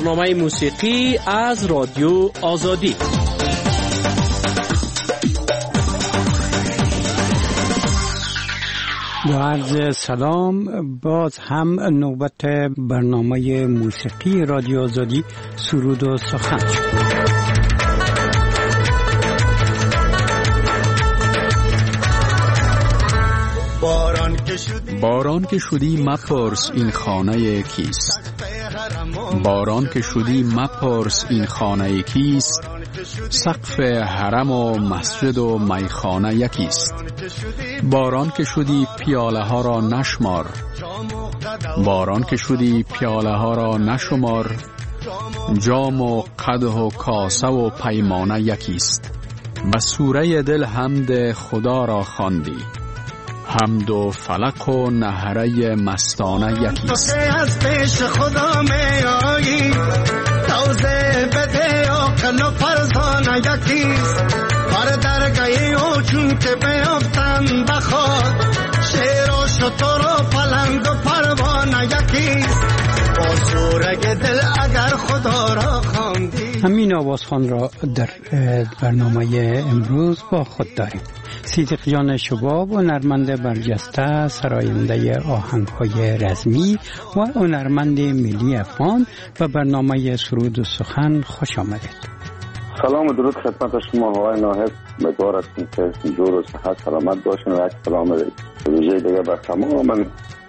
برنامه موسیقی از رادیو آزادی. با عرض سلام، باز هم نوبت برنامه موسیقی رادیو آزادی سرود و سخن شد. باران که شدی مپرس این خانه کیست، باران که شدی مپرس این خانه کیست، سقف حرم و مسجد و میخانه یکیست. باران که شدی پیاله ها را نشمار، باران که شدی پیاله ها را نشمار، جام و قدح و کاسه و پیمانه یکیست. به سوره دل حمد خدا را خواندی، حمد و فلک و نهره مستانه یکیست. از پیش خدا می آیی، توزه بده عقل و فرزانه یکیست. بر درگاهی او چون که بیافتن بخواد، شیر و شتر و پلنگ و پروانه یکیست. با سورگ دل اگر خدا را خواندی. همین آوازخوان را در برنامه امروز با خود داریم. صدیق جان شباب، هنرمند برجسته، سراینده آهنگ‌های رزمی و هنرمند ملی افغان، و برنامه سرود و سخن خوش آمدید. سلام و درود خدمت شما آقای ناهد. امیدوار هستم که جور و صحت سلامت باشین و یک سلام ویژه دیگه بر تمام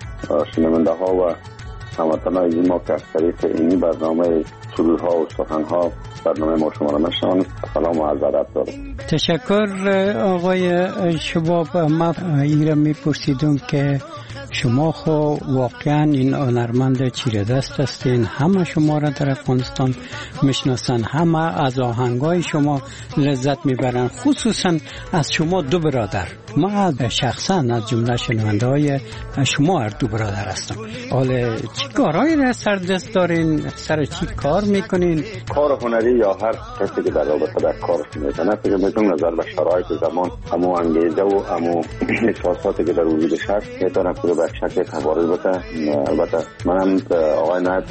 شنونده ها و هموطنان ما که از طریق اینی برنامه سرودها و سخنها برنامه ما شما را میشنوند سلام و عرض ادب دارم. تشکر آقای شباب. ما این را میپرسیدم که شما خو واقعا این هنرمند چیره دست هستین، همه شما را در افغانستان میشناسن، همه از آهنگای شما لذت میبرن، خصوصا از شما دو برادر. ما شخصا از جمله شنونده های شما هر دو برادر هستم. حالا چی کارهایی را سر دست دارین؟ سر چی کار میکنین؟ کار هنری یا هر کسی که در رابطه در کارش میکنه، فکر میکنم نظر به شرایط زمان همو انگیزه و همو احساساتی که در وجودش هست میتونه که به شکل تبارز بده. البته منم آقای نایب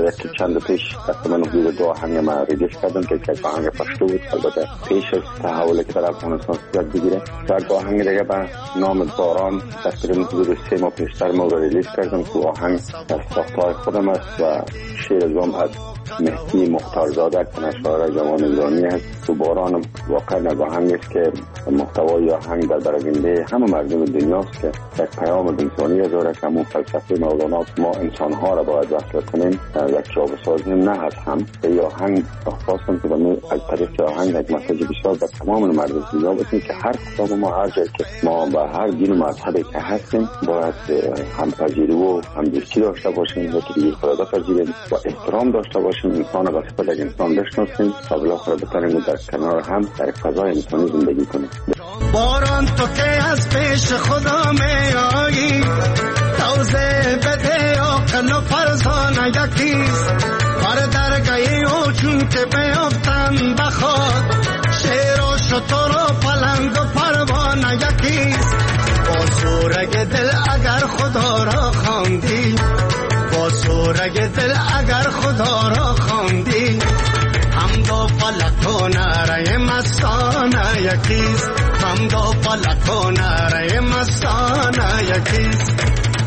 چند پیش تقریبا حدود 2 آهنگ ما ریلیز کردم که یک آهنگ پشتو بود. البته پیش از تحولی که در افغانستان صورت بگیره یک آهنگ دیگه به نام باران تقریبا حدود 3 ماه پیشتر ما ریلیز کردم که آهنگ از ساختهای خودم است و شعر زم از مهدی مختارزاده که نشار جوان ایرانی است. تو باران واقعا از آهنگ است که محتوای آهنگ در برآورده همه مردم دنیاست که یک پیام انسانی داره که همون فلسفه مولانا ما انسانها را باید وصل کنیم، یک جا بسازیم، نه از هم. به آهنگ خواستم که از طریق آهنگ یک مسیج بسیار به تمام مردم دنیا بدیم که هر کدام ما هر جایی که ما به هر دین و مذهبی که هستیم باید همپذیری و همدوستی داشته باشیم و که دیگه خدا پذیریم و احترام داشته باشیم، انسان را به صفت یک انسان بشناسیم و بالاخره بتونیم در کنار هم در فضای انسانی زندگی کنیم. باران تو که از پیش خدا می آیی، توزه بده عقل و فرزانه یکیست. بر درگاهی او چون که بیافتن بخواد، شیر و شتر و پلنگ و پروانه یکیست. با سورگ دل اگر خدا را خواندی، با سورگ دل اگر خدا را خواندی، حمد و فلک و نعره مستانه یکیست. حمد و فلک و نعره مستانه یکیست.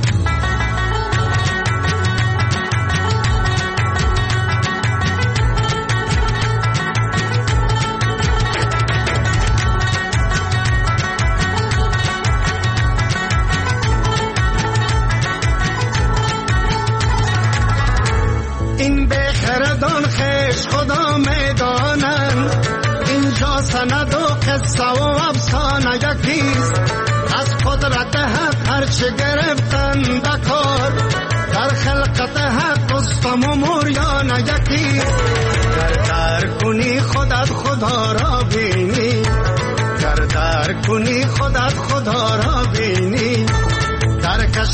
این بخردان خیش خدا میدانن، اینجا سند و قصه و افسانه یکیست. از قدرت حق هرچه گرفتن بکار، در خلقت حق رستم و موریانه یکیست. در کنی خودت خدا را بینی، در کنی خودت خدا را بینی، در کشف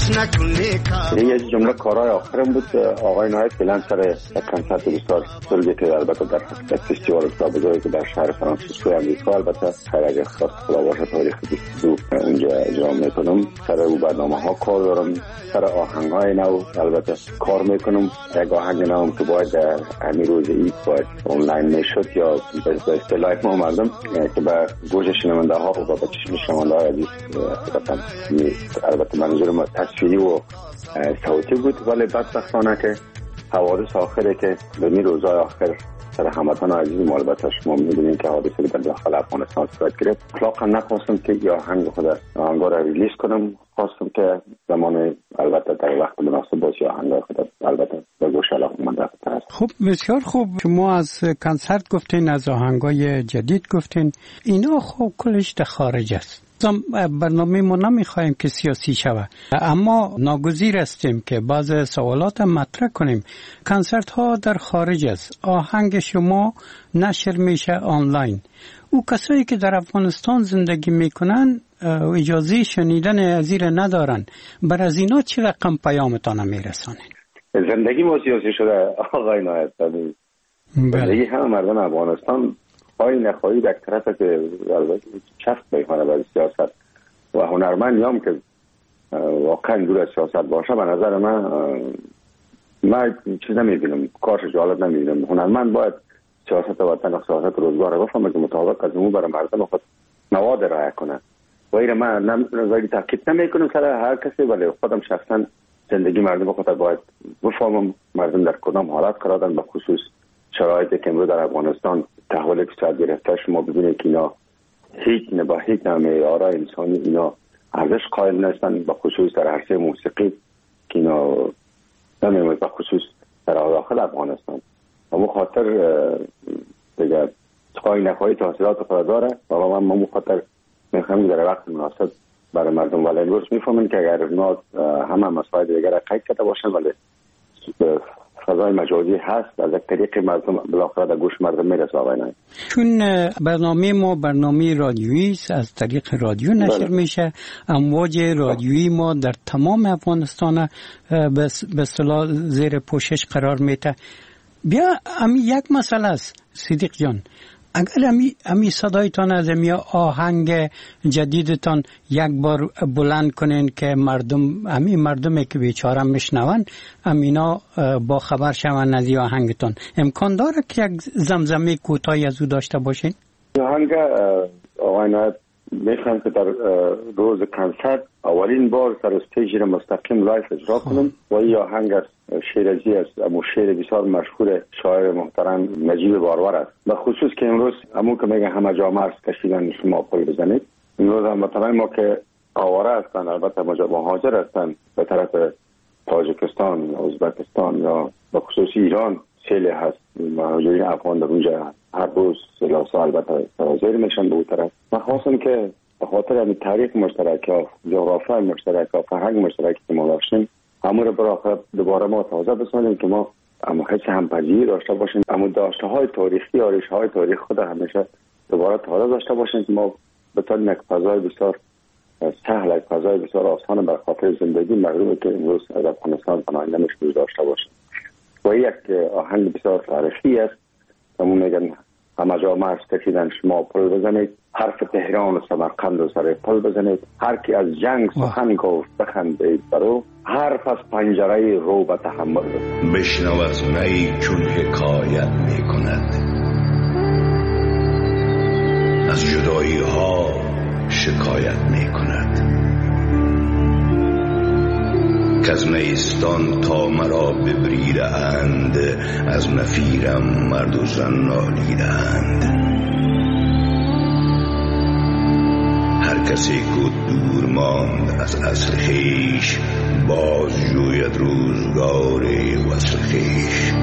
یه جمله کارهای آخرم بود. آقای نایب فعلا سر کنسرت بسیار بزرگی که البته در فستیوال بزرگی که در شهر فرانسیسکو امریکا البته خیر اگه خواست خدا باشه تاریخ 22 اونجا اجرا میکنم. سر او برنامه ها کار دارم، سر آهنگ های نو البته کار میکنم. یک آهنگ نو که باید در همین روز عید باید آنلاین میشد یا به اصطلاح ما مردم که به گوش شنونده ها و به چشم شنونده ها عزیز البته منظورم تصویری و صوتی بود. ولی بدبختانه که حوادث آخره که به می روزهای آخر سر هموطن عزیز ما البته شما می‌دونید که حادثه در داخل افغانستان صورت گرفت. اطلاقا نخواستم که یا آهنگ خود آهنگا را ریلیز کنم، خواستم که زمان البته در وقت مناسب باشه آهنگ خود البته به گوش علاقه‌مند است. خب بسیار خوب. شما از کنسرت گفتین، از آهنگای جدید گفتین، اینا خب کلش در خارج است. برنامه ما نمیخوایم که سیاسی شود، اما ناگزیر هستیم که بعض سوالات مطرح کنیم. کنسرت ها در خارج است، آهنگ شما نشر میشه آنلاین. او کسایی که در افغانستان زندگی میکنن اجازه شنیدن ازیر ندارن، بر از اینا چه رقم پیامتان میرسانه؟ زندگی ما سیاسی شده آقای نایب. زندگی همه مردم افغانستان خواهی نخواهی در طرف که چفت میکنه برای سیاست و هنرمندی هم که واقعا دور از سیاست باشه به نظر من چیز نمیبینم، کارش جالب نمیبینم. هنرمند باید سیاست وطن و سیاست روزگار رو بفهمه که مطابق از اون برای مردم خود مواد رعایت کنه. و ایره من ولی تاکید نمیکنم سر هر کسی، ولی خودم شخصا زندگی مردم خود باید بفهمم مردم در کدام حالت قرار دارن، به خصوص شرایطی که امروز در افغانستان تحول اقتصاد گرفته. شما ببینید که اینا هیچ معیار انسانی اینا ارزش قائل نیستن، به خصوص در عرصه موسیقی که اینا نمی‌مونه، به خصوص در داخل افغانستان. اما خاطر دیگه خواهی نخواهی تحصیلات خود داره و من خاطر میخوایم در وقت مناسب برای مردم ولی امروز میفهمن که اگر اونا همه مسائل دیگر قید کرده باشن ولی فضای مجازی هست، از یک طریق مردم بالاخره در گوش مردم میرسه. آقای نایب چون برنامه ما برنامه رادیویی است، از طریق رادیو نشر میشه، امواج رادیویی ما در تمام افغانستان به اصطلاح زیر پوشش قرار میده. بیا امی یک مسئله است صدیق جان، اگر امی صدایتان از امی آهنگ جدیدتان یک بار بلند کنین که مردمی که بیچاره میشنون امینا با خبر شون از آهنگتان، امکان داره که یک زمزمه کوتاهی از او داشته باشین؟ آهنگ آقای نایب میخوام که در روز کنسرت اولین بار سر استیج را مستقیم لایف اجرا کنم و این آهنگ از شیرازی است، اما شعر بسیار مشهور شاعر محترم نجیب بارور است. به خصوص که امروز همون که میگه همه جا مرز کشیدن شما پل بزنید، امروز هم وطنای ما که آواره هستن، البته مهاجر هستن به طرف تاجیکستان، ازبکستان یا به خصوص ایران سیل هست، مهاجرین افغان در اونجا هر روز سلاسه البته سرازیر میشن به اون طرف. من خواستم که به خاطر همین تاریخ مشترک ها، جغرافی مشترک ها، فرهنگ مشترکی که ما داشتیم، همون رو برای دوباره ما تازه بسازیم که ما حس همپذیری داشته باشیم، اما داشته های تاریخی، آرایش های تاریخ خود همیشه دوباره تازه داشته باشیم که ما بتونیم یک فضای بسیار سهل، یک فضای بسیار آسان بر خاطر زندگی مردمی که امروز از افغانستان پناهنده میشن داشته باشیم. و یک آهنگ بسیار تاریخی است، همون میگن همه جا مرز کشیدن شما پل بزنید، حرف تهران و سمرقند و سر پل بزنید، هر کی از جنگ سخن گفت بخندید برو، حرف از پنجره رو به تحمل بشنو از می چون حکایت میکند، از جدایی ها شکایت میکند، که از نیستان تا مرا ببریده اند، از نفیرم مرد و زن نالیده اند. هر کسی که دور ماند از اصل خویش، باز جوید روزگار وصل خویش.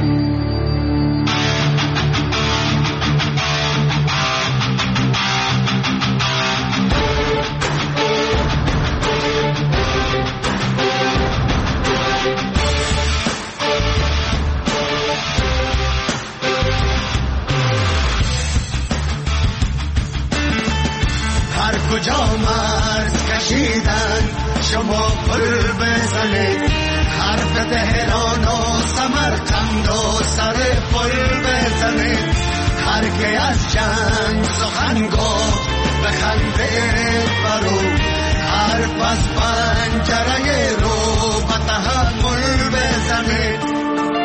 هر کجا مرز کشیدن شما پل بزنید حرف تهران و سمرقند و سر پل بزنید هر که از جنگ سخن گفت بخندید برو حرف از پنجره رو به تحمل بزنید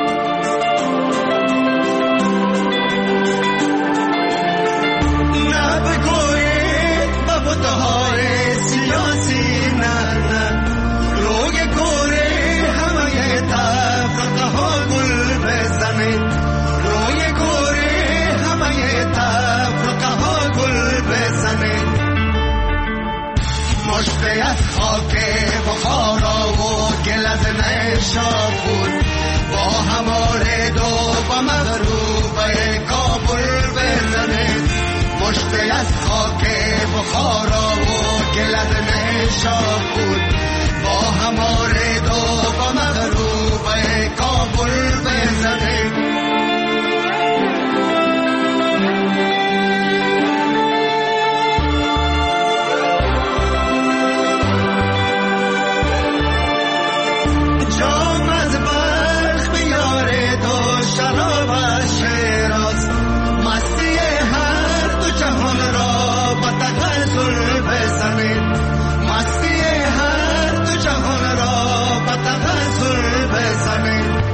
نه بگویید به بودهای سیاسی نه روی کوره همه تفرقه ها گل بزنید روی کوره همه تفرقه ها گل بزنید مشتی از خاک بخارا و گل از نیشابور با هماره دو با مغروبه کابل بزنید مشتی از خاک بخارا و گل از نیشابور با هماره دو با مغروبه کابل بزنید جام از بلخ بیاره دو شراب از شیراز مستی هر دو جهان را با تغزل بزنید مستی هر دو جهان را با تغزل بزنید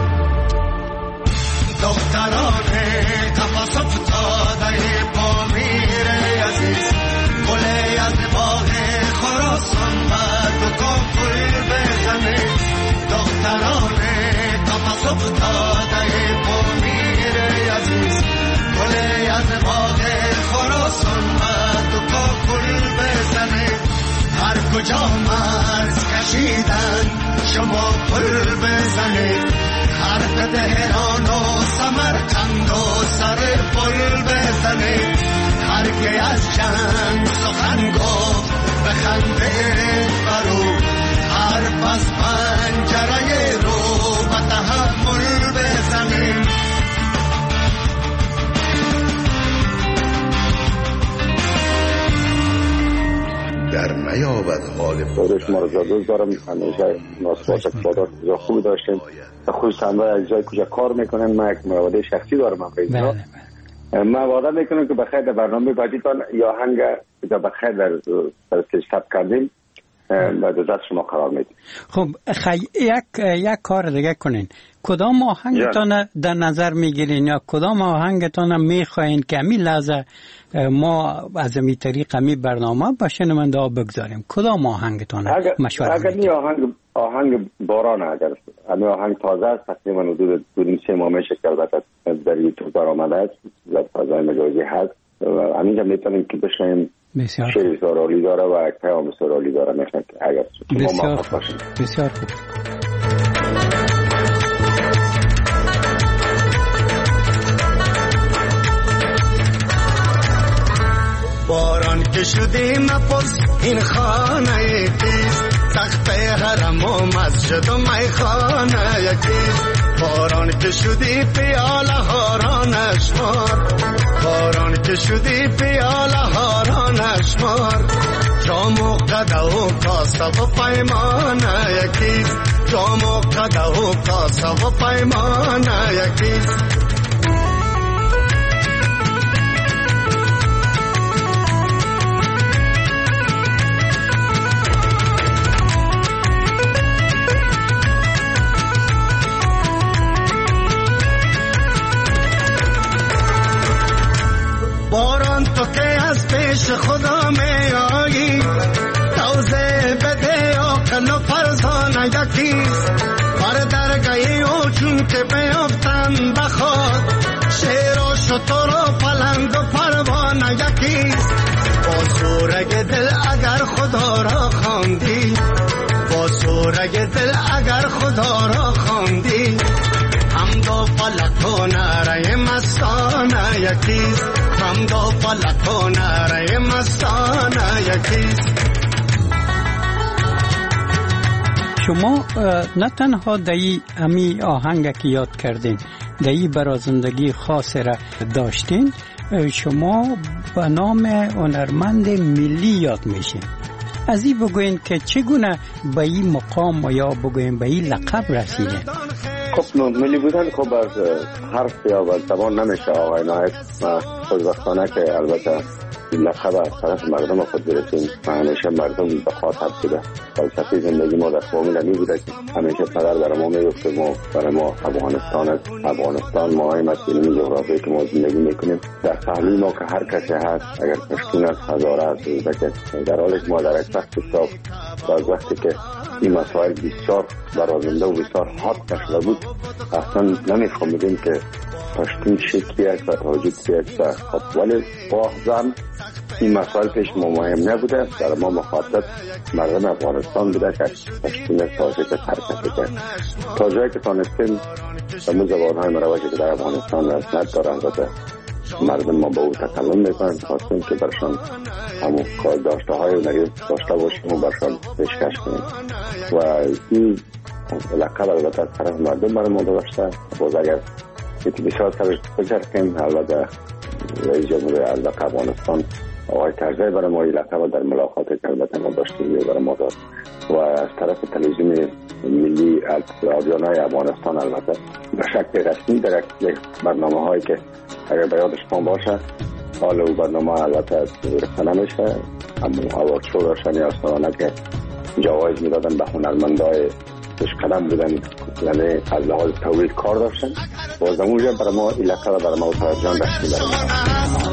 دختران قفص افتاده پامیر عزیز گله از باغ خراسان و دو کافل بزنید دختران قفص افتاده پامیر عزیز گله از باغ خراسان و دو کافل بزنید هر کجا مرز کشیدن شما پل بزنید حرف تهران و سمرقند و سر پل بزنید هر که از جنگ سخن گفت بخندید برو حرف از پنجره رو به تحمل بزنید در نیابد حال خودش ما رو زادوز دارم همیشه ناسپاس اقتدار بزا خوبی داشتیم خصوصا از جای کجا کار میکنن ما یک مواده شخصی دارم من وعده میکنم که بخیر در برنامه بعدیتان یا هنگ که بخیر در ثبت کردیم و دست شما قرار میدیم. خب یک کار دیگه کنین کدام آهنگتان در نظر میگیرین یا کدام آهنگتان میخواین که امی لحظه ما از امی طریق امی برنامه با شنونده ها بگذاریم کدام آهنگتان مشوره اگر می آهنگ باران اگر امی آهنگ تازه است تقریبا حدود 2-3 ماه میشه که البته در یوتیوب برآمده است در فضای مجازی هست و همینجا میتونیم که بشنیم شعر سرالی داره و یک پیام سرالی داره میشن که اگر شما موافق باشین. بسیار خوب. باران که شدی مپرس این خانه کیست تخت حرم و مسجد و میخانه یکیست باران که شدی پیاله هارانش مار باران که شدی پیاله هارانش مار جام و قده و کاسه و پیمانه یکیست جام و قده و کاسه و پیمانه یکیست باران تو که از پیش خدا می آیی توزه بده عقل و فرزانه یکیست بر درگاهی او چون که بیافتن بخواد شیر و شتر و پلنگ و پروانه یکیست با سورگ دل اگر خدا را خواندی با سورگ دل اگر خدا را خواندی حمد و فلک و نعره مستانه یکیست حمد و فلک و نعره مستانه یکیست شما نه تنها دایی امی آهنگ که یاد کردین دایی برای زندگی خاص را داشتین شما به نام هنرمند ملی یاد میشه. از این بگوین که چگونه به این مقام یا بگوین به این لقب رسیده؟ خب ملی بودن خب از حرف یا از زبان نمیشه آقای نایب. خوشبختانه که البته لقب از طرف مردم خود برسیم و همیشه مردم به خاطر بوده. فلسفه زندگی ما در فامیل می بوده که همیشه پدر برای ما میگفت که ما برای ما افغانستان است. افغانستان مهم است. این جغرافی که ما زندگی میکنیم در پهلوی ما که هر کسی هست، اگر پشتون است، هزاره است، در حالی که ما در یک وقت حساب از وقتی که این مسائل بسیار برازنده و بسیار حاد شده بود اصلا نمیفهمیدیم که پشتون چی است و تاجیک چی است. خب ولی واقعا این مسائل پیش ما مهم نبوده. در ما مخاطب مردم افغانستان بوده که پشتون تاجیک حرکت کرد. تا جایی که تانستیم همون زبانهای مروجی که در افغانستان رسمیت دارن و مردم ما با او تکلم میکنن، خواستیم که برشان همون کار داشته های هنری داشته باشیم و برشان پیشکش کنیم و این لقب البته از طرف مردم برای ما داشته. باز اگر یکی بسیار سرش فکر کنیم البته رئیس جمهور افغانستان آقای کرزی برای ما این لقب در ملاقاتی که البته ما داشتیم برای ما داد و از طرف تلویزیون ملی رادیونای افغانستان البته به شکل رسمی در یک برنامه هایی که اگر به یادش باشه حال او برنامه البته گرفته نمیشه، اما اوارد شو داشتن یا سالانه که جوایز میدادن به هنرمندای پیشقدم بودن، یعنی از لحاظ تولید کار داشتن و از اونجا برای ما این لقب برای ما جان رسمی برای ما.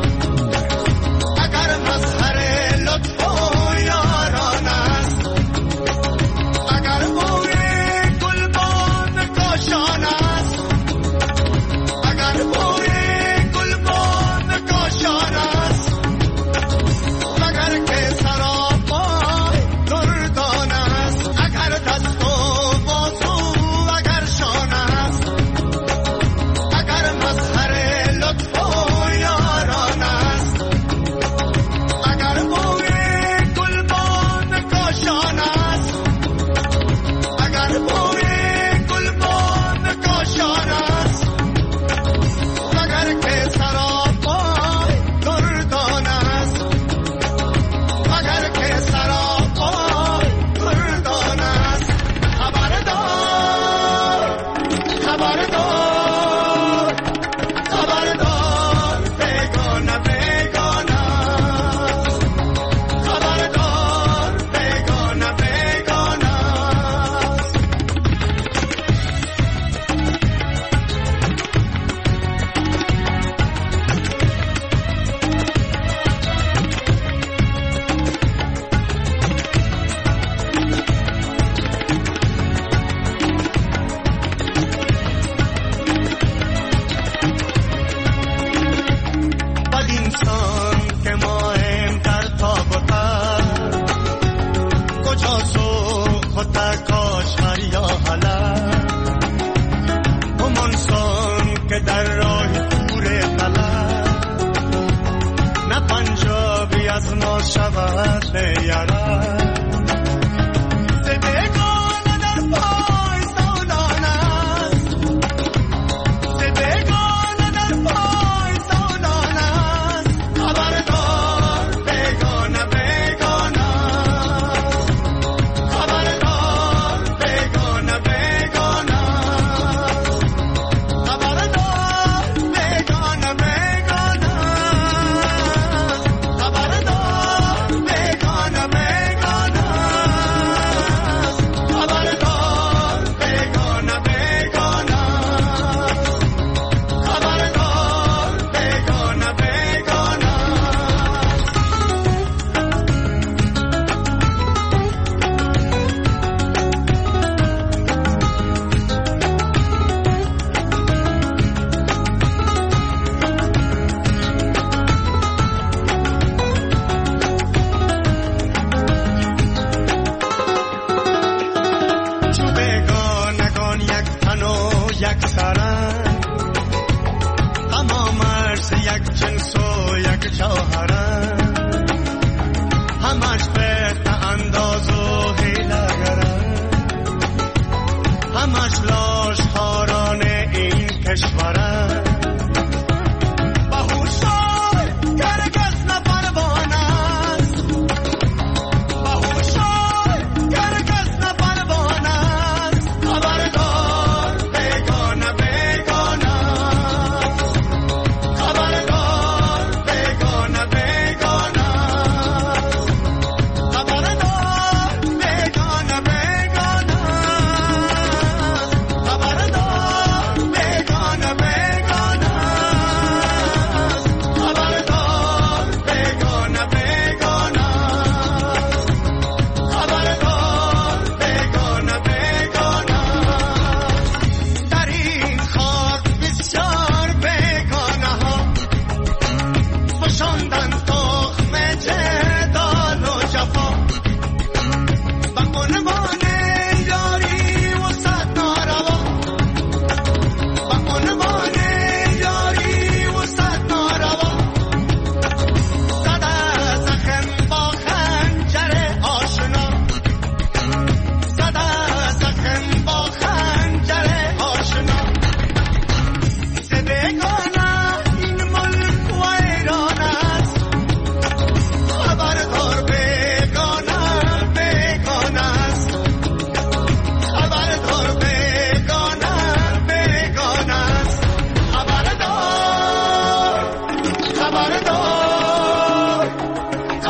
کشورم با هوشای گرگز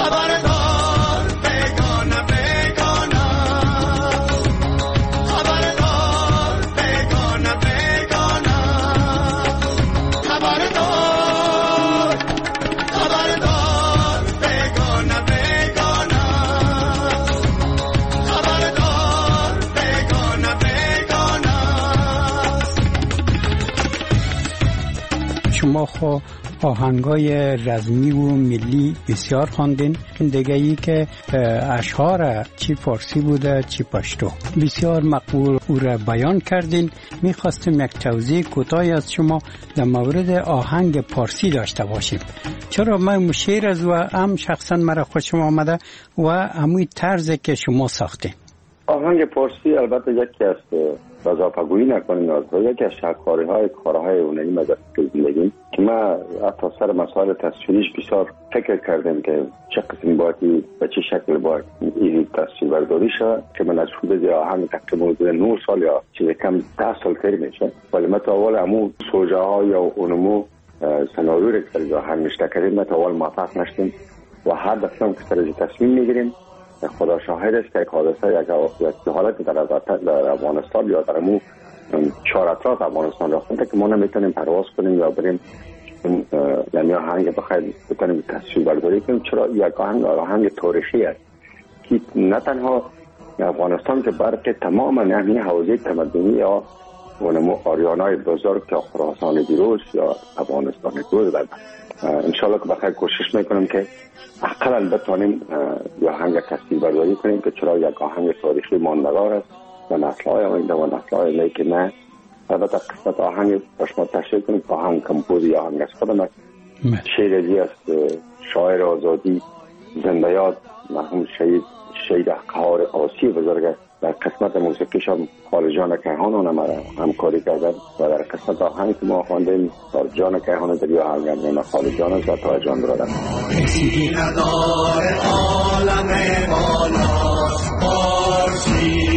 شما خو آهنگای رزمی و ملی بسیار خواندین. دیگه ای که اشعار چی فارسی بوده چی پشتو بسیار مقبول او را بیان کردین. میخواستیم یک توضیح کوتاهی از شما در مورد آهنگ پارسی داشته باشیم. چرا من شعر از و هم شخصا مرا خوشم آمده و همون طرزی که شما ساختین. آهنگ پارسی البته یکی از وظافه‌گویی نکنیم از یکی از شاهکاری‌های کارهای هنری مدرسه زندگی که ما حتی سر مسائل تصویریش بسیار فکر کردیم که چه قسم باید به چه شکل باید این تصویر برداری شد که من از حدود آهنگ تقریبا 9 سال یا چیز کم 10 سال تری میشه ولی ما تا اول همون سوژه ها یا اونمو سناریو رو که آهنگ نشته کردیم ما تا اول موفق نشدیم و هر دفعه که سر تصمیم میگیریم خدا شاهد است که یک حادثه یک حالت در افغانستان یا در مو چهار اطراف افغانستان رفتن که ما نمیتونیم پرواز کنیم یا بریم یعنی آهنگ بخیر بتونیم تصویر برداری کنیم. چرا یک آهنگ تاریخی است که نه تنها افغانستان که بلکه تمام همین حوزه تمدنی یا اونمو آریانای بزرگ که خراسان دیروز یا افغانستان دیروز انشالله که بخیر کوشش میکنم که اقلا بتونیم یا آهنگ تصویر برداری کنیم که چرا یک آهنگ تاریخی ماندگار است و نسل‌های آینده و نسل‌های نئی که نه. البته قسمت آهنگ شما تشریح کنیم آهنگ کمپوز یا آهنگ از خودم است. شعری است شاعر آزادی زنده یاد مرحوم شهید قهار آسی بزرگ در قسمت موسیقیش هم خالجان کیهان اونم همکاری کردن و در قسمت آهنگ که ما خواندیم جان کیهان در یه آهنگ هم خالجان است و تا جان برادر کسی ندار عالم بالا پارسی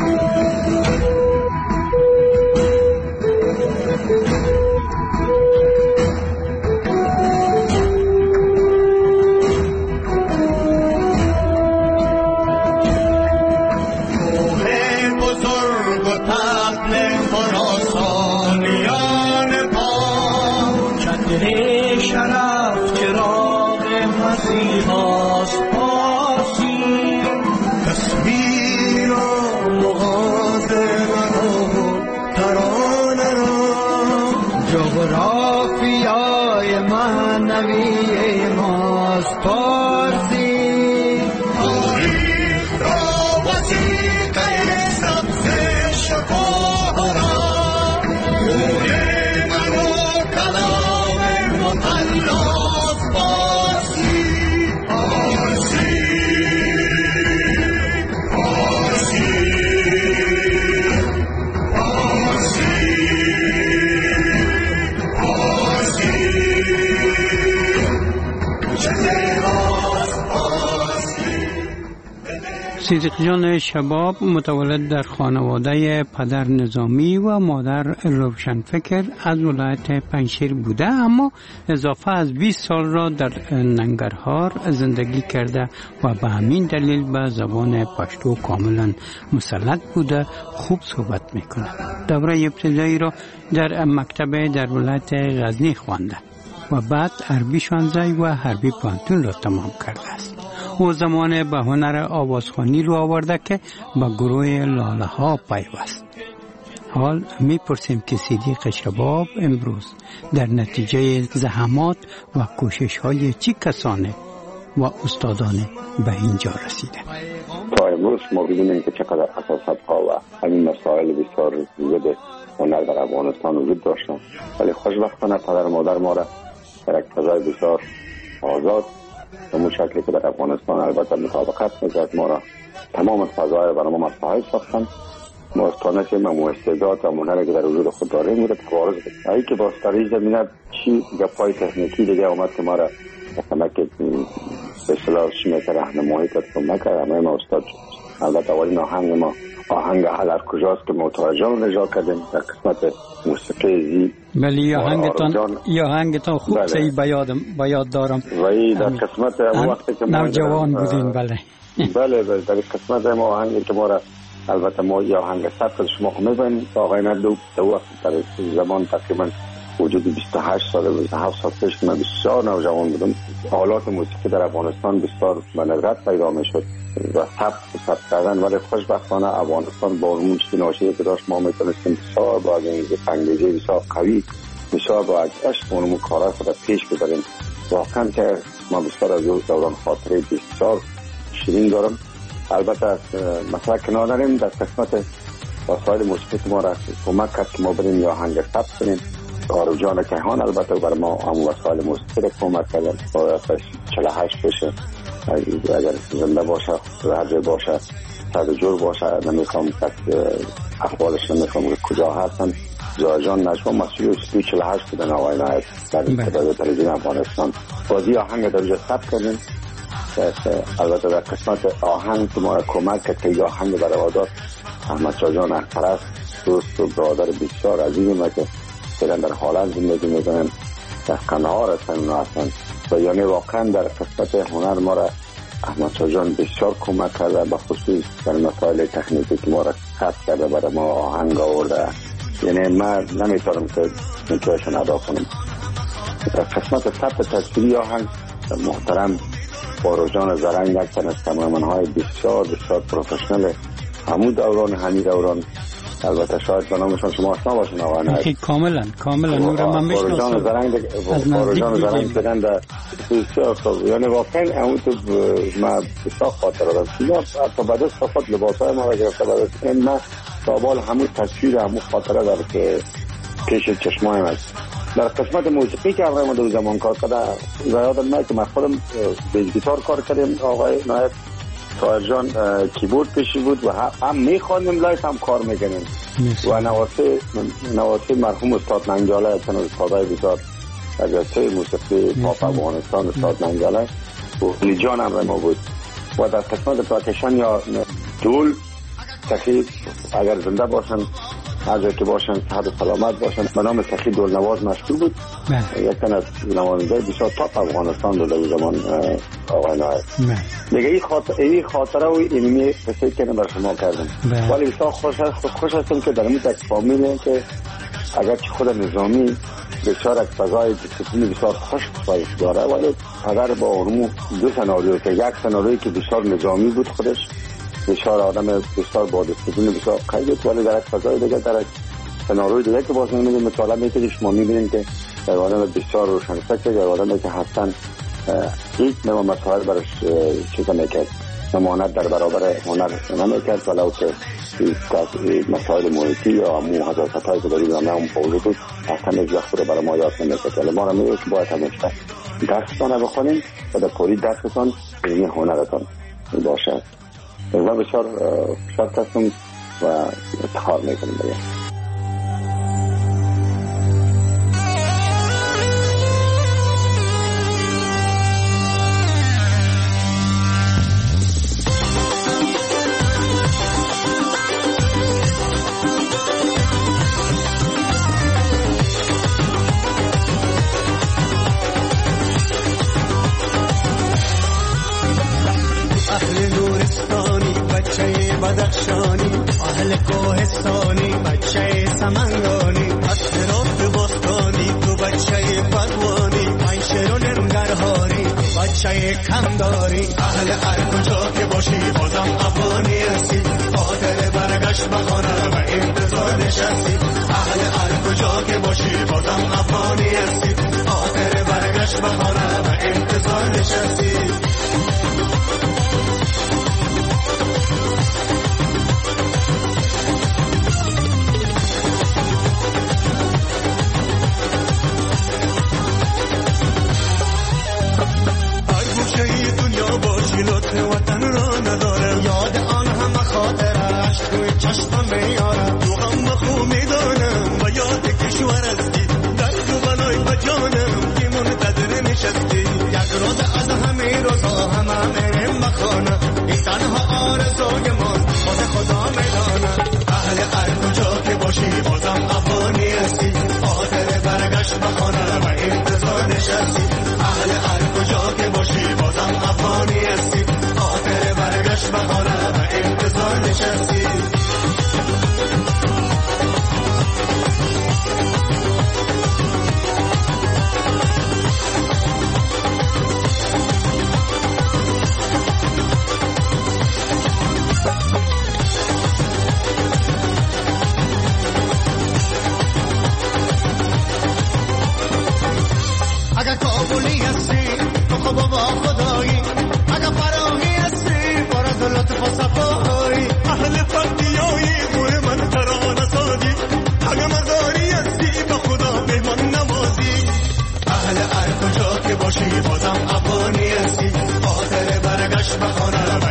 شرف چراغ مسیحاست پارسی تصویر و مغازه و ترانه را جغرافیای معنوی ماست پارسی تاریخ را وثیقه سبز شکوه را صدیق جان شباب متولد در خانواده پدر نظامی و مادر روشنفکر از ولایت پنجشیر بوده، اما اضافه از 20 سال را در ننگرهار زندگی کرده و به همین دلیل به زبان پشتو کاملا مسلط بوده، خوب صحبت میکنه. دوره ابتدایی را در مکتب در ولایت غزنی خوانده و بعد عربی 16 و حربی پانتون را تمام کرده است. او زمان به هنر آوازخوانی رو آورده که به گروه لاله ها پیوست. حال میپرسیم که صدیق شباب امروز در نتیجه زحمات و کوشش های چی کسانه و استادانه به اینجا رسیده. تا امروز ما ببینیم که چقدر حساسیت ها و همین مسائل بسیار زیاد هنر در افغانستان وجود داشتن، ولی خوشبختانه پدر مادر ما را در یک فضای بسیار آزاد به مشکلی که در افغانستان البته مطابقت می‌کرد ما را تمام فضای برای ما مساعد ساختن. ما استانه ما استعداد و هنری که در وجود خود داریم رو تبارز بدیم. ای که با استاری زمینه چی گپای تکنیکی دیگه اومد که ما را کمک به اصطلاح شما که راهنمایی کرد کمک کرد همه ما استاد شد. البته اولین آهنگ ما آهنگ هر کجاست که متوجه اجرا کردیم در قسمت موسیقی زی. ولی یا آهنگتان خوب بله. سی به یاد دارم. ولی در قسمت وقتی که ما نوجوان بودین. بله بله در قسمت ما آهنگی که ما را البته ما یا آهنگ ثبت شما خو می‌بینید آقای ندو در وقت در زمان تقریبا حدود 28 سال 27 سال پیش من بسیار نوجوان بودم. آلات موسیقی در افغانستان بسیار به ندرت پیدا میشد و ثبت کردن، ولی خوشبختانه افغانستان با اون شناختی که داشت ما میتونستیم بسیار با این انگیزه بسیار قوی بسیار با عشق اون کارا خود پیش ببریم. واقعا که ما بسیار از دوران خاطره بسیار شیرین دارم. البته مثلا کنار داریم در قسمت وسایل موسیقی ما را کمک کرد که ما بریم یا آهنگ ثبت کنیم. کارو جان کیهان البته بر ما هم وسایل موسیقی را کمک کرد. 48 بشه اگر زنده باشه هر جای باشه صد جور باشه نمیخوام اخبارش نمیخوام کجا هستن. جان نشون مسئول استودیو 48 بودن آقای نایب در تلویزیون افغانستان. بازی آهنگ در اینجا ثبت کردیم. البته در قسمت آهنگ که ما کمک کرد که این آهنگ برای وادار احمد شاه جان اخترست دوست و برادر بسیار عزیزی ما که فعلا در حالت زندگی میکنن در قندهار هستن اونا هستن و یعنی واقعا در قسمت هنر ما را احمد شاه جان بسیار کمک کرده به خصوص در مسائل تکنیکی که ما را ثبت کرده برای ما آهنگ آورده. یعنی من نمیتونم که میتونشون ادا کنم. در قسمت ثبت تصویری آهنگ محترم باروجان زرنگ یک تن از کامرمن‌های بسیار بسیار پروفشنل همون دوران البته شاید به نامشون شما آشنا باشین آقا نه کاملا نورم من باروجان زرنگ کردن در بسیار خوب. یعنی واقعا همون تو ما بسیار خاطر دارم اینا حتی بعد از فقط لباسای ما را گرفته بعد این ما سابال همون تصویر همون خاطره داره که پیش چشمایم هست. در قسمت موسیقی که آقای ما در زمان کار کرده یادم میاد که من خودم بیس گیتار کار کردیم. آقای نایب طاهر جان کیبورد پیشی بود و هم میخوانیم لایف هم کار میکنیم و نواسه مرحوم استاد ننگاله تن استادای بسیار اجازه موسیقی پاپ افغانستان استاد ننگاله و علی جان هم ما بود و در قسمت پرکشن یا دول تقریب اگر زنده باشن هر جای که باشن صحت و سلامت باشن به نام سخی دولنواز مشهور بود. یک تن از نوازنده بسیار تاپ افغانستان بود در زمان آقای نایب. دیگه این خاطره و اینمی قصه که بر شما کردم ولی بسیار خوش هستم که در این یک فامیل که اگر که خود نظامی بسیار از فضای دیسیپلین بسیار خوش داره ولی اگر با اونمو دو سناریو که یک سناریویی که بسیار نظامی بود خودش بسیار آدم بسیار با دیسیپلین بسیار قوی بود ولی در فضای دیگه در سناریوی دیگه که باز می‌بینیم مطالعه می‌کنید شما می‌بینید که در آدم بسیار روشنفکر در آدمی که هستن هیچ نوع مسائل برش چیزا نکرد نمانت در برابر هنر نمیکرد ولو که مسائل محیطی یا همون حساسیت‌هایی که دارید همون پوزه بود اصلا هیچ وقت رو برای ما یاد نمی‌کرد. ولی ما را می‌گه که باید همیشه درستان رو بخونیم و در پوری درستان علمی هنرتان باشه. من بسیار شرط هستم و افتخار میکنم بگم. بدخشانی اهل کوهستانی بچه سمنگانی اطراف باستانی تو بچه پروانی من شرون درهاری بچه کمداری اهل هر کجا که باشی بازم افغانی هستی خاطر برگشت بخانه و انتظار نشستی اهل هر کجا که باشی بازم افغانی هستی خاطر برگشت بخانه و انتظار نشستی.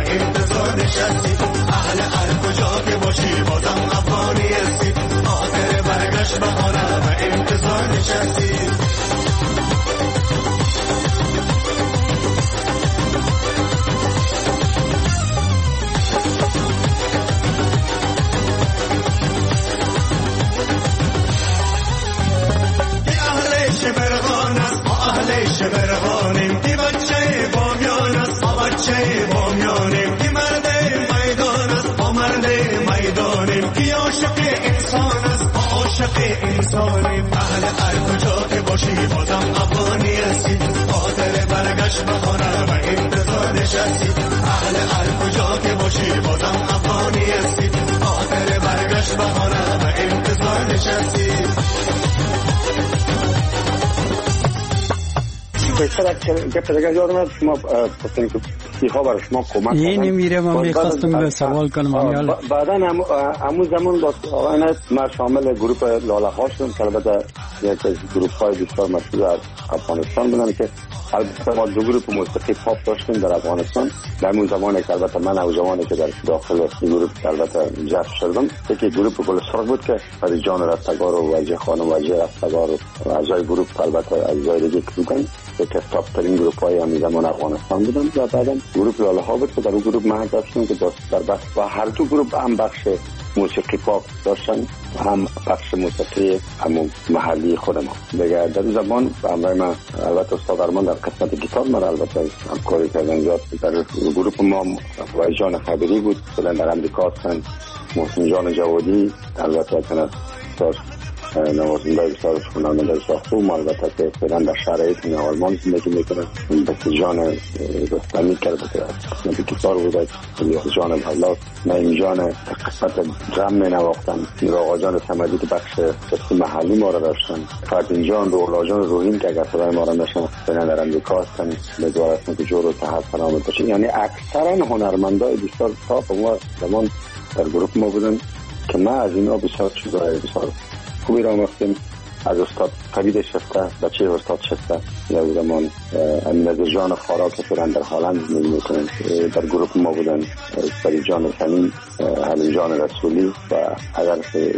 انتظار نشستی اهل هر کجا که باشی بازم افغانی هستی خاطر برگشت بهانه و انتظار نشستی شبرغانیم کی بچه بامیان است ما بچه بامیانیم کی مرد میدان است ما مرد میدانیم کی عاشق انسان است ما عاشق انسانیم اهل هر کجا که باشی بازم افغانی هستی خاطر برگشت بهانه و انتظار نشستی اهل هر کجا که باشی بازم افغانی هستی خاطر برگشت بهانه و انتظار نشستی که یادم شما پسند که کیها برای شما کمک این میره من میخواستم به سوال کنم بعدا همون زمان با آقایان من شامل گروپ لاله ها شدم که البته یک از گروپ های بسیار مشهور از افغانستان بودن که البته ما دو گروپ موسیقی پاپ داشتیم در افغانستان در اون زمانی که البته من نوجوانی که در داخل این گروپ البته جذب شدم یکی گروپ گل سرخ بود که فرید جان رستگار و وجه خانم وجه رستگار و اعضای گروپ البته اعضای دیگه بودن که تاپ ترین گروپ های همین زمان افغانستان بودن و بعدا گروپ لاله ها بود که در اون گروپ من داشتم که در بخش و هر دو گروپ هم بخش موسیقی پاپ داشتن هم بخش موسیقی هم محلی خود ما دیگه در اون زمان همراه من البته استاد ارمان در قسمت گیتار من البته همکاری کردن زیاد در گروپ ما وای جان خبری بود فعلا در امریکا هستن محسن جان جوادی البته تناسار نوازنده بسیار خواننده ساختو البته که فعلا در شرایط آلمان زندگی میکنه بس جان رستمی کرده که قسمت گیتار بوده جان اولاس نعیم جان قسمت درم می نواختن آقا جان صمدی که بخش قسم محلی ما را داشتن فردین جان رولا جان روحین که اگر صدای ما را نشن فعلا در امریکا هستن بدوار هستن که جور و تحت سلامت باشن یعنی اکثرا هنرمندای بسیار تاپ ما زمان در گروپ ما بودن که ما از اینا بسیار چیزای بسیار خوبی را مفتیم از استاد فرید شفته بچه استاد شفته یا زمان امین جان خارا که فران در هالند زندگی میکنن در گروپ ما بودن فرید جان سنی حلیم جان رسولی و اگر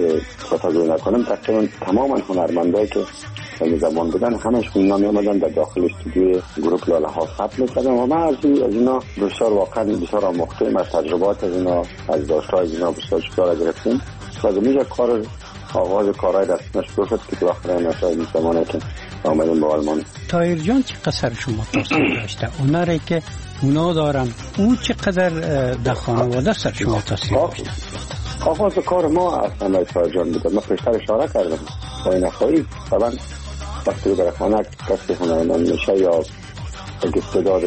خطاگوی نکنم تقریبا تماما هنرمندایی که در زمان بودن همشون اینا می آمدن در داخل استودیوی گروپ لاله ها ثبت میکردن و ما از اینا بسیار واقعا بسیار آموختیم از تجربات از اینا از داشتهای از اینا بسیار چیزا گرفتیم و میشه کار آغاز کارهای دستش شد که داخل این زمانه که آمدیم به آلمان. طاهر جان چقدر شما تاثیر داشته؟ اونایی که اونا دارن او چقدر در خانواده سر شما تاثیر داشته؟ آغاز کار ما اصلا طاهر جان بوده. ما پیشتر اشاره کردم با این اخوایی طبعا وقتی در خانه کسی هنرمند میشه یا استعداد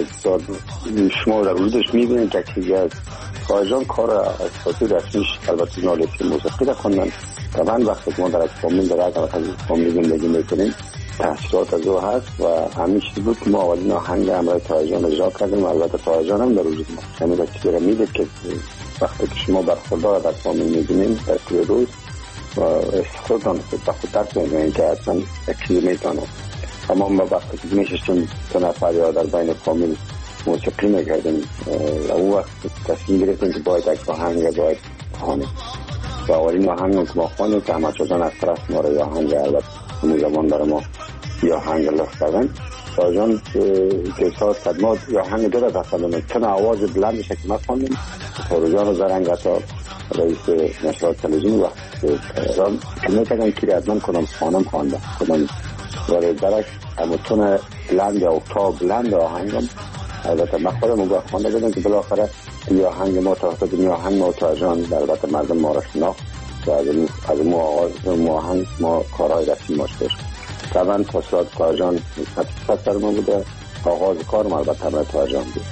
شما در وجودش میبینید که چیزی از طاهر جان کار اساسی رسمیش البته نالیتی موسیقی در خوندن. طبعا وقتی ما در فامیل در از فامیل زندگی میکنیم تحصیلات از او هست و همین چیزی بود که ما اولین آهنگ همراه طاهر جان اجرا کردیم و البته طاهر جان هم در وجود ما همین که چیزی را میده که وقتی که شما برخوردار در فامیل میبینیم در طول روز و خودتان به خود درک میکنیم که اصلا یک چیزی میتونه اما ما وقتی که میشستیم دو نفر یا در بین فامیل موسیقی میکردیم و اون وقت تصمیم گرفتیم که باید یک آهنگ باید خوانیم و اولین آهنگ که ما خوانیم که همه چوزان از طرف ما را یا آهنگ البته همون زمان در ما یا آهنگ لخت کردن طاهر جان که احساس کرد ما یا آهنگ دو را دستم چون آواز بلندشه که ما خوانیم طاهر جان و زرنگ حتی رئیس نشرات تلویزیون وقت تهران که میکردن که ریاضمند کنم خانم خوانده کنم ولی درک همون بلند یا اکتاب بلند آهنگم البته من خودم اون خوانده بودم که بالاخره این آهنگ ما تا دنیا آهنگ ما طاهر جان در البته مردم ما را شناخت و از مو آغاز مو آهنگ ما کارهای رسمی ما شد. طبعا تاثیرات طاهر جان صد در ما بوده. آغاز کار ما البته همراه طاهر جان بود.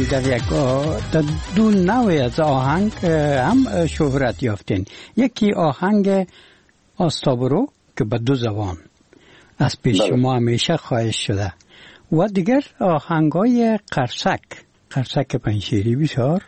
در دو نوع از آهنگ هم شهرت یافتین. یکی آهنگ آستابرو که به دو زبان از پیش شما همیشه خواهش شده و دیگر آهنگای قرصک پنشیری بسیار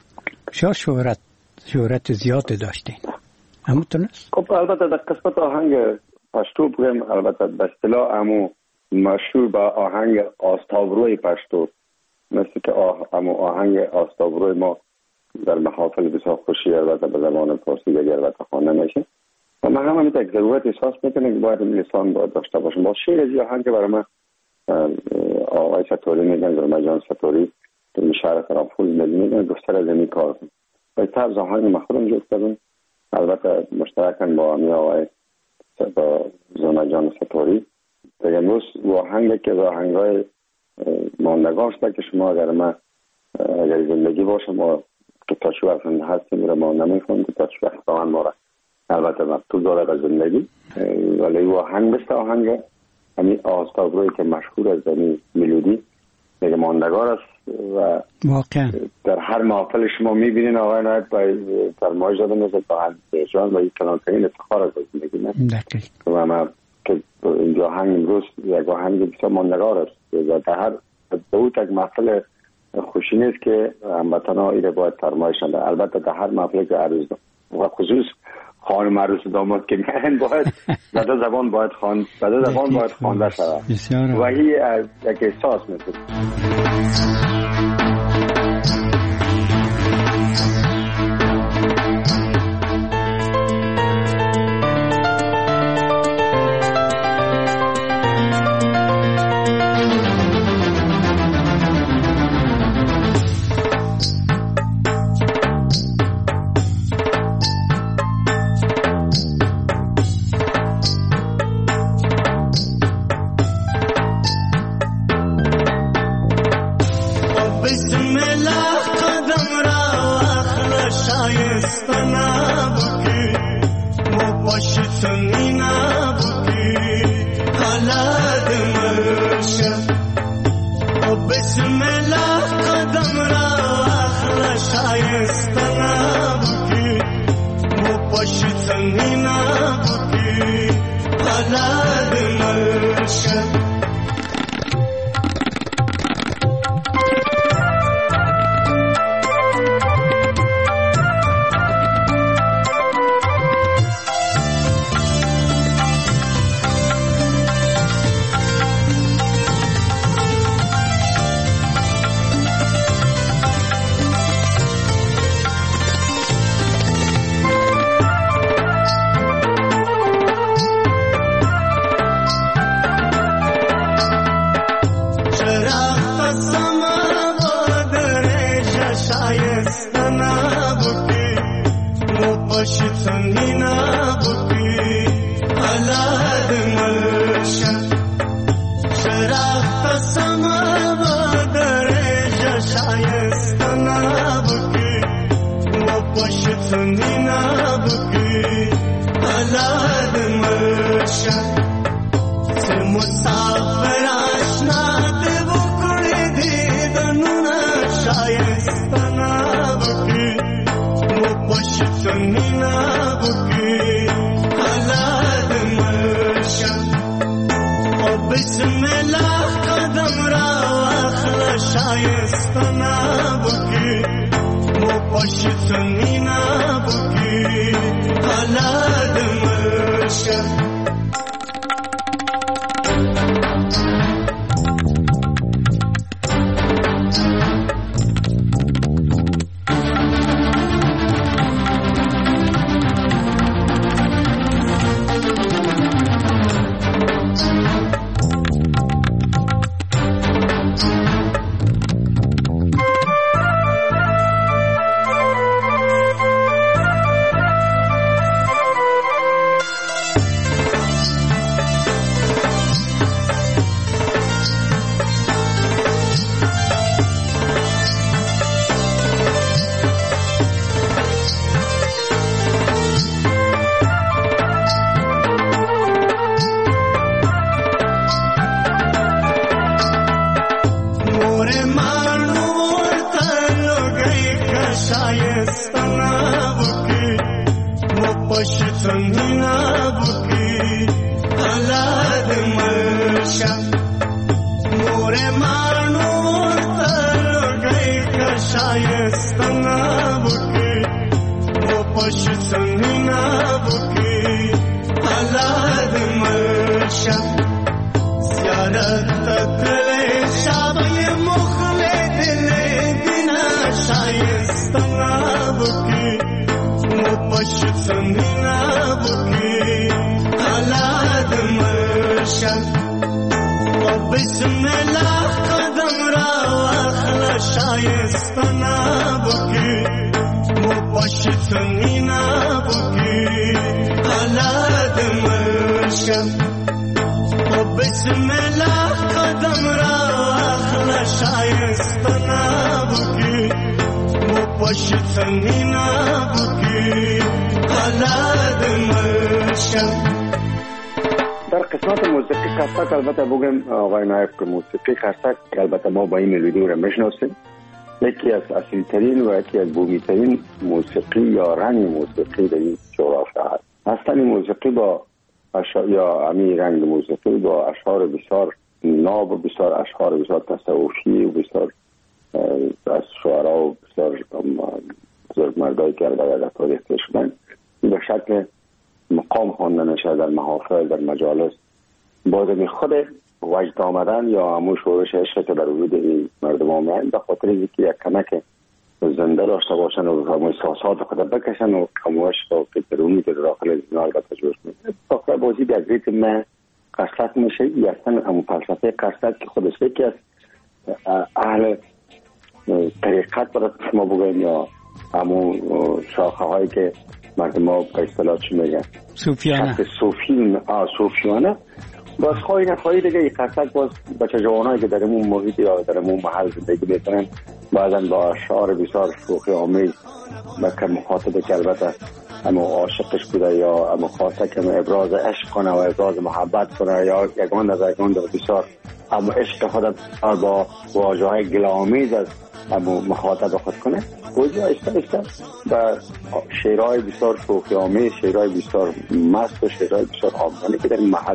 شهرت زیاد داشتین. همونطور است؟ خب البته در قسمت آهنگ پشتو بگم، البته به اصطلاح همو مشهور با آهنگ آستابروی پشتو، مثل که آهنگ آستابروی ما در محافل بسیار خوشی البته به زبان فارسی دیگر البته خوانده میشه و من هم همین یک ضرورت احساس میکنه که باید لسان باید داشته باشم. با شعر از این آهنگ برای من آقای ستوری میگن، گرمه جان ستوری در شهر فرانفول میگن گفتر از این کار کنم و طرز آهنگ من خودم جفت کردم، البته مشترکن با همی آقای گرمه جان ستوری. دیگه امروز آهنگ که آهنگای ماندگان شده که شما اگر زندگی باشم و که تا چه وقت هستیم رو ما نمیخونم که تا چه وقت آهنگ ما را البته مکتوب دارد از زندگی، ولی او آهنگ بسته آهنگ همین آستابروی که مشهور از این ملودی دیگه ماندگار است و واقعا در هر محفل شما میبینین آقای نایب با فرمایش داده میشه تا جان و یک کلانترین افتخار از زندگی نه و ما که اینجا آهنگ امروز یک آهنگ بسیار ماندگار است و در هر دو تک محفل خوشی نیست که هموطنا ایره باید فرمایشنده. البته در هر محفل که عروض و خصوص خانم عروس داماد که میگن باید به دو زبان باید خوانده شود و این یک احساس میشه. سنگینا بکی حالات مرشا مور مانور تر گئی کشایستنا بکی و پش سنگینا بکی حالات مرشا زیارت تکل شابی مخلی دل دینا شایستنا بکی و پش سنگینا بکی حالات مرشا و بسم الله قدم را واخلا شایستنا بکی و پش سنگینا بکی حالات مرشا و بسم الله قدم را واخلا شایستنا بکی و پش سنگینا بکی حالات مرشا. در قسمت موسیقی خرسک البته بگم آقای نایب که موسیقی خرسک البته ما با این ملودی رو میشناسیم، یکی از اصیلترین و یکی از بومیترین موسیقی یا رنگ موسیقی در این جغرافیا هست. اصلا این موسیقی با یا امی رنگ موسیقی با اشعار بسیار ناب و بسیار اشعار بسیار تصوفی و بسیار از شعرا و بسیار بزرگمردایی که در تاریخ شدن به شکل مقام خواندن شده در محافل در مجالس بازم خود وجد آمدن یا همون شورش عشق که در وجود این مردم آمدن به خاطر اینکه یک کمک زنده داشته باشن و همون احساسات خود بکشن و همون عشق که درونی که داخل زنده البته جوش میشه داخل بازی در ریتم قرصک میشه یا اصلا همون فلسفه قرصک که خودش یکی از اهل طریقت برای ما بگویم یا همون شاخه هایی که مردم ها به اصطلاح چی میگن صوفیانه صوفیانه باز خواهی نخواهی دیگه این قرصک باز بچه جوانایی که در اون محیط یا در اون محل زندگی میکنن بعضا با اشعار بسیار شوخی آمیز که مخاطب که البته اما عاشقش بوده یا اما خواسته که ابراز عشق کنه و ابراز محبت کنه یا یگان از یگان بسیار اما عشق خود با واژه های گلامیز از اما مخاطب خود کنه بوجی ایسته و شعرهای بسیار شوخی آمیز شعرهای بسیار مست و شعرهای بسیار آمدانه که در محل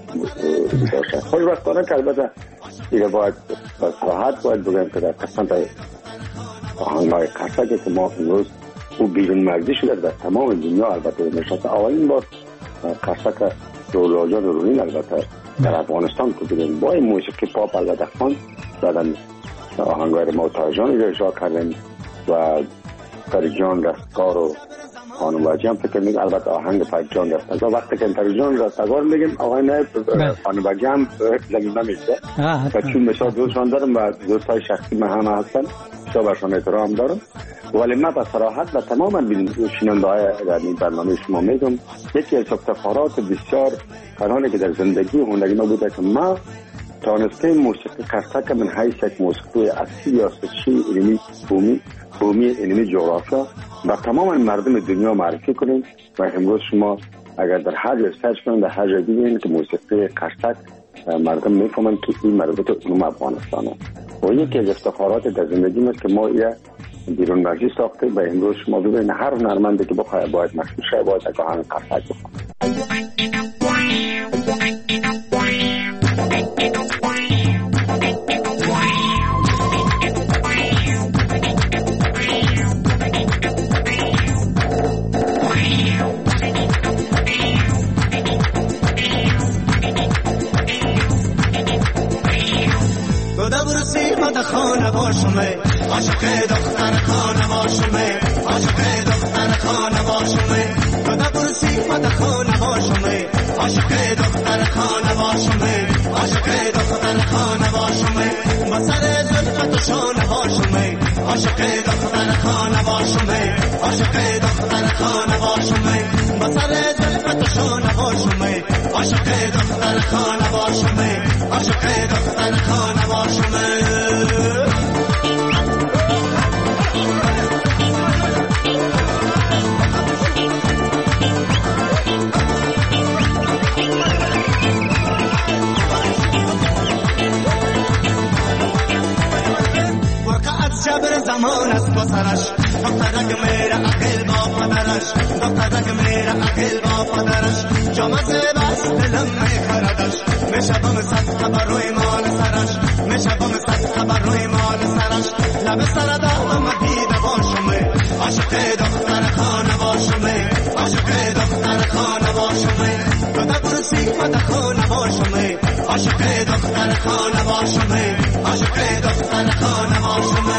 داشته خوشبختانه که البته دیگه باید صراحت باید بگم که در قسمت آهنگهای قرصک که ما امروز او بیرون مردی شده در تمام دنیا البته نشسته اولین بار قرصک رولاجان رونین البته در افغانستان که بودیم با این موسیقی پاپ البته خان بعدن آهنگهای موتاجان اجرا کردن و پریجان رستگار و خانم واجی هم فکر میگه البته آهنگ پریجان رستگار وقتی که پریجان رستگار میگیم آقای نایب خانم واجی هم زمین نمیشه و چون مثال دوستان دارم و دوستای شخصی من همه هستن شما برشان احترام دارم ولی من به صراحت و تماما شنونده های در این برنامه شما میگم یکی از افتخارات بسیار قرانه که در زندگی هنری ما بوده که ما تانسته موسیقی قرصک من حیث یک موسیقی اصیل یا سچی علمی بومی علمی جغرافیا و تماما مردم دنیا معرفی کنیم و امروز شما اگر در هر جای سرچ کنید در هر جای دیدین که موسیقی قرصک مردم میفهمن که این مربوط به افغانستانه و یکی از افتخارات در زندگی است که ما یه بیرون مرزی ساخته و امروز شما ببینید هر هنرمندی که بخواد باید مشهور شه باید یک آهنگ قرصک بخونه. خانه باشمه عاشق دختر خانه باشمه عاشق دختر خانه باشمه خدا برسی مد خانه باشمه عاشق دختر خانه باشمه عاشق دختر خانه باشمه مسر زلفت شانه باشمه عاشق دختر خانه باشمه عاشق دختر خانه باشمه مسر زلفت شانه باشمه عاشق دختر خانه باشمه عاشق دختر خانه باشمه زمان است با سرش دخترک میره عقل با پدرش دخترک میره اهل با پدرش جامعه بس دلم میخردش میشبم صد خبر روی مال سرش میشبم صد خبر روی مال سرش لب سر دارم دیده باشم عاشق دختر خانه باشم عاشق دختر خانه باشم تو در برسی و در خانه باشم عاشق دختر خانه باشم عاشق دختر خانه باشم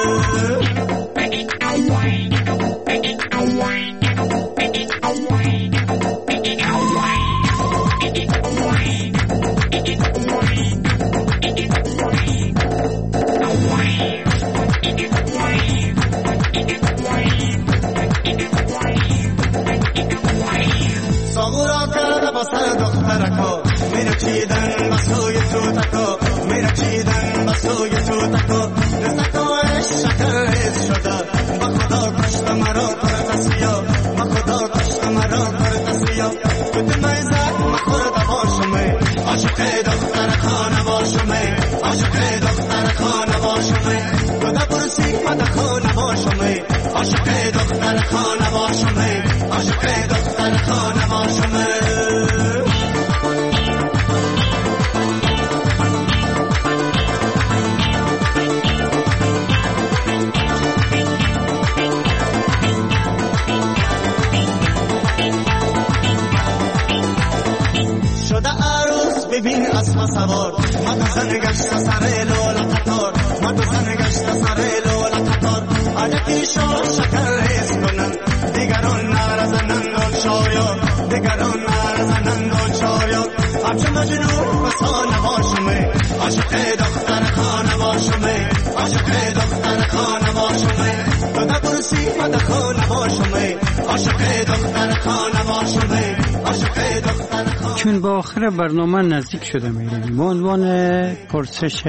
سر دخترکا میره چیدن بسوی توتکا میره چیدن بسوی توتکا رزکاش شکر ریز شده با خدا کشت مرا کرد سیا با خدا کشت مرا کرد سیا تو میزد مخورده باشم عاشق دختر خانه باشم عاشق دختر خانه باشم تو در برسی و در خانه باشم عاشق دختر خانه باشم عاشق دختر خانه باشم ببین اسب سوار ما تو زن گشت سر لولا قطار ما تو زن گشت سر لولا قطار عجبی شار شکر ریز کنن دیگران نرزنند آن شایان دیگران نرزنند آن شایان همچه مجنون بسانه باشم عاشق دختر خانه باشم عاشق دختر خانه باشم تو در برسی و در خانه باشم عاشق دختر خانه باشم عاشق دختر خانه. چون با آخر برنامه نزدیک شده میریم، به عنوان پرسش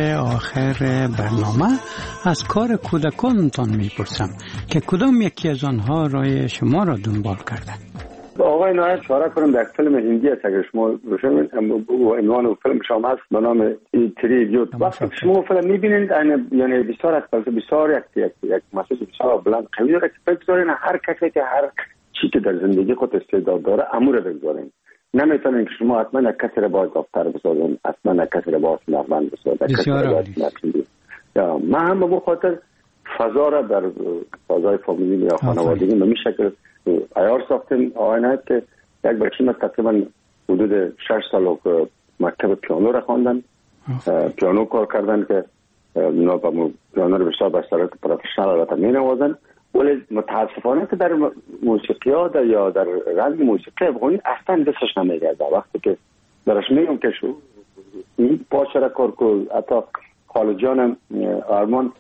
آخر برنامه از کار کودکانتان میپرسم که کدام یکی از آنها رای شما را دنبال کرده؟ آقای نایب اشاره کنم در فیلم هندی است، اگر شما بشنوید عنوان فیلم شما هست به نام تری ایدیوت. وقتی شما فیلم میبینید یعنی بسیار از بسیار یک مسیج بسیار بلند قوی داره که بگذارین هر کسی که هر چی که در زندگی خود استعداد داره امور بگذارین. نمیتونین که شما حتما یک کسی را باید دکتر بسازین، حتما یک کسی را باید نقبند بسازین. من هم به خاطر فضا را در فضای فامیلی یا خانوادگی به این شکل عیار ساختیم. آینه که یک بچه من تقریبا حدود 6 سال که مکتب پیانو را خواندن، پیانو کار کردن که اونا با پیانو رو بسیار به صورت پروفشنال البته می نوازن، ولی متاسفانه که در موسیقی ها یا در رنگ موسیقی افغانی اصلا دستش نمیگرده. وقتی که درش میگم که شو این پاشه را کار که حتی خالد جانم آرمان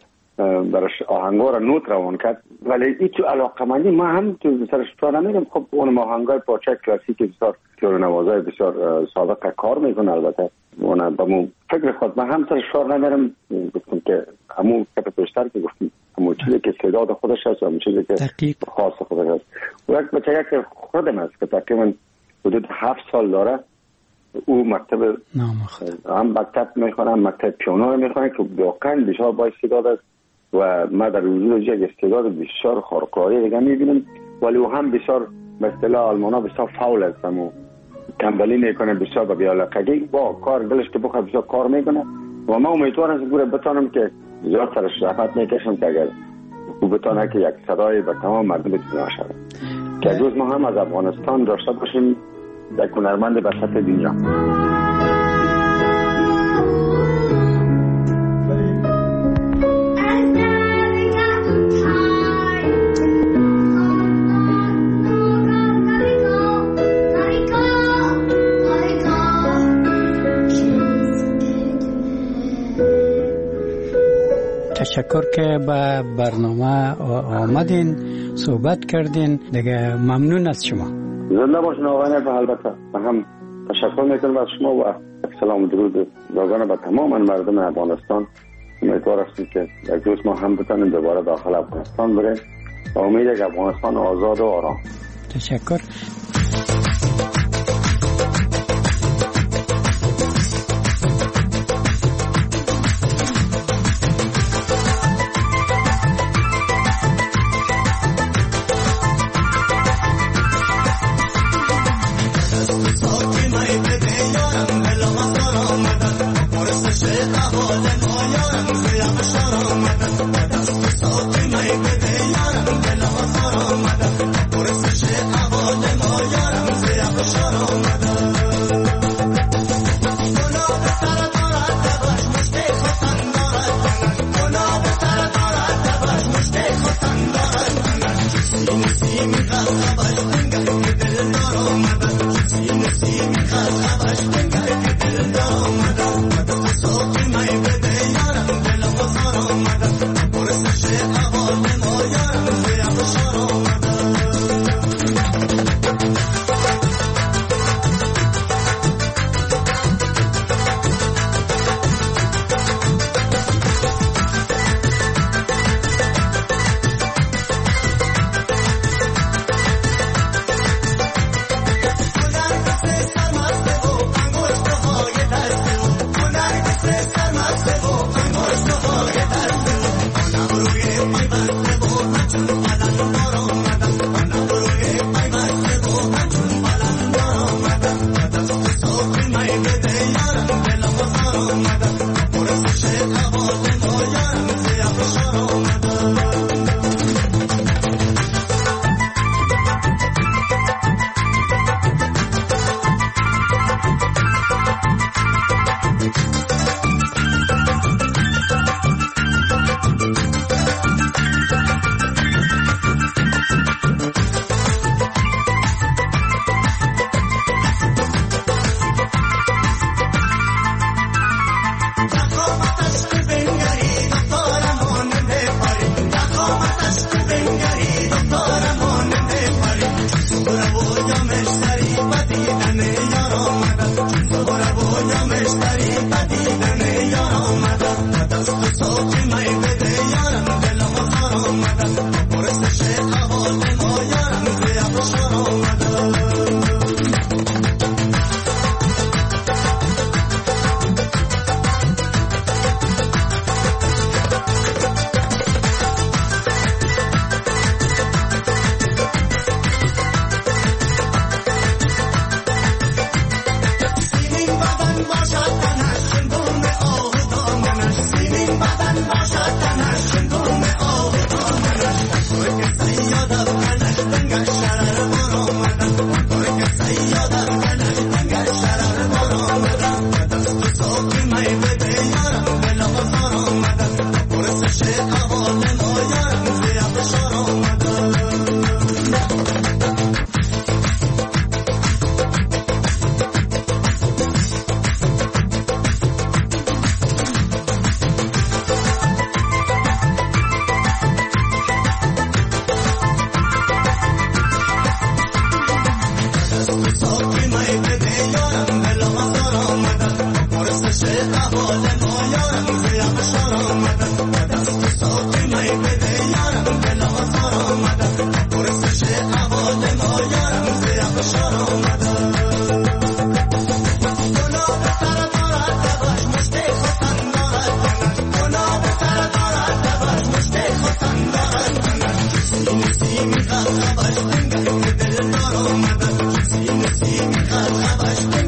برش آهنگا را نوت روان کرد، ولی این تو علاقمندی ما هم تو سرش تو نمیگم. خب اون آهنگای پاچه کلاسیک بسیار پیانو نوازای بسیار سابقه کار میکنه، البته اون با فکر خود من هم سرش کار نمیرم. گفتم که همون که بیشتر که گفتم همون چیزی که استعداد خودش هست و همون چیزی که خاص خودش هست. و یک بچه که خودم هست که تقریبا حدود 7 سال داره، او مکتب هم مکتب میخوانه، هم مکتب پیانو میخوانه که واقعا بسیار با استعداد است و ما در وجود یک استعداد بسیار خارق‌العاده دیگه میبینیم، ولی او هم بسیار به اصطلاح آلمانا بسیار فاول است و تنبلی میکنه، بسیار با بی‌علاقگی با کار دلش که بخواد بسیار کار میکنه و ما امیدوارم که بتونم که زیاد سرش زحمت میکشم که اگر او بتونه که یک صدای به تمام مردم دنیا شود که روز ما هم از افغانستان داشته باشیم یک هنرمند به سطح دنیا. تشکر که به برنامه آمدین، صحبت کردین دیگه. ممنون از شما. زنده باشین آقای نایب. البته من هم تشکر میکنم از شما و سلام و درود جاگانه به تمام مردم افغانستان. امیدوار هستیم که یک روز ما هم بتونیم دوباره داخل افغانستان بریم و امید یک افغانستان آزاد و آرام. تشکر. Sine sine